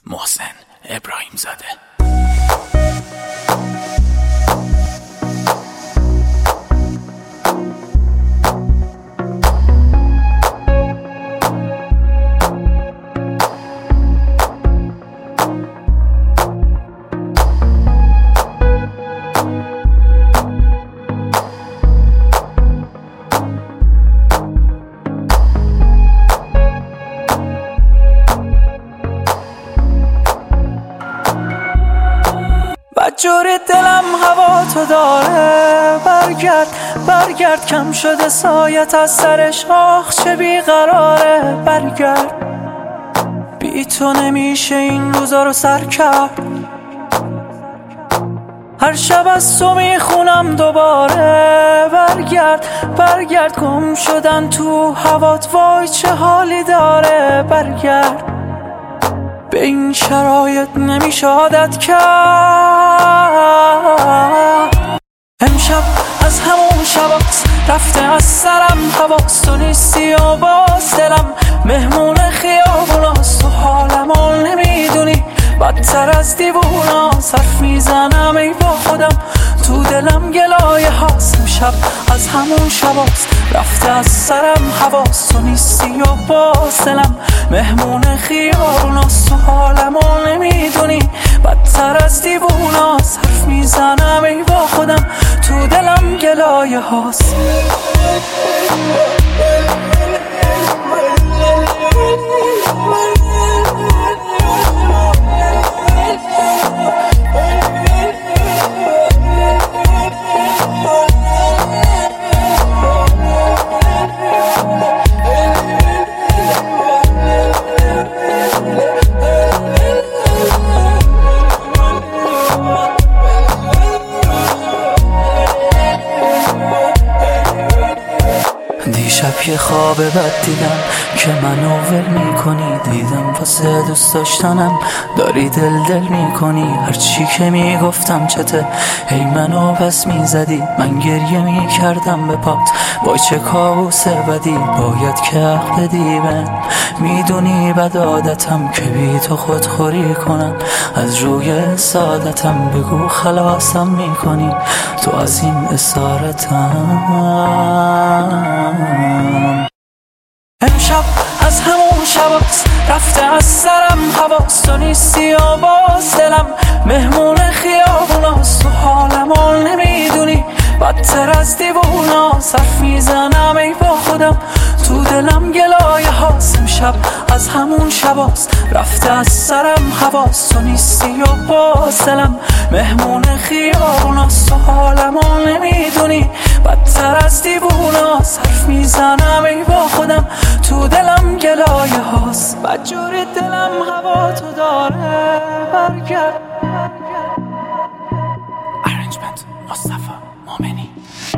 محسن ابراهیم زاده. جوری دلم هوا تو داره، برگرد کم شده سایت از سرش، آخ چه بیقراره. برگرد، بی تو نمیشه این روزا رو سر کرد. هر شب از تو میخونم دوباره. برگرد گم شدن تو هوات، وای چه حالی داره. برگرد، به این شرایط نمیشه عادت کرد. امشب از همون شباست رفته از سرم حواس، تو نیستی و باز دلم مهمون خیابوناست. تو حالمو نمیدونی، بدتر از دیووناست. حرف میزنم ای با خودم، تو دلم گلایه هاست. امشب از همون شباست رفته از سرم حواس، تو نیستی و باز دلم مهمون خیابوناست. تو حالمو نمیدونی، بدتر از دیووناست. حرف میزنم ای با خودم، تو دلم گلایه هاست. دیشب یه خواب بد دیدم که منو ول میکنی. دیدم واسه دوست داشتنم داری دل میکنی. هرچی که میگفتم چته، هی منو پس میزدی. من گریه میکردم به پات، وای چه کابوس بدی. باید که حق بدی من، میدونی بد عادتم که بی تو خودخوری کنم. از روی سعادتم بگو خلاصم میکنی تو از این اسارتم. امشب از همون شباست رفته از سرم حواس، تو نیستی و باز دلم مهمون خیابوناست. تو حالمو نمیدونی، بدتر از دیووناست. حرف میزنم ای با خودم، تو دلم گلایه هاست. امشب از همون شباست رفته از سرم حواس، تو نیستی و باز دلم مهمون خیابوناست. تو حالمو نمیدونی، بدتر از دیووناست. حرف میزنم ای با خودم، تو دلم گلایه هاست. بدجوری دلم هوا تو داره. برگرد. ارنجمنت مصطفی مومنی.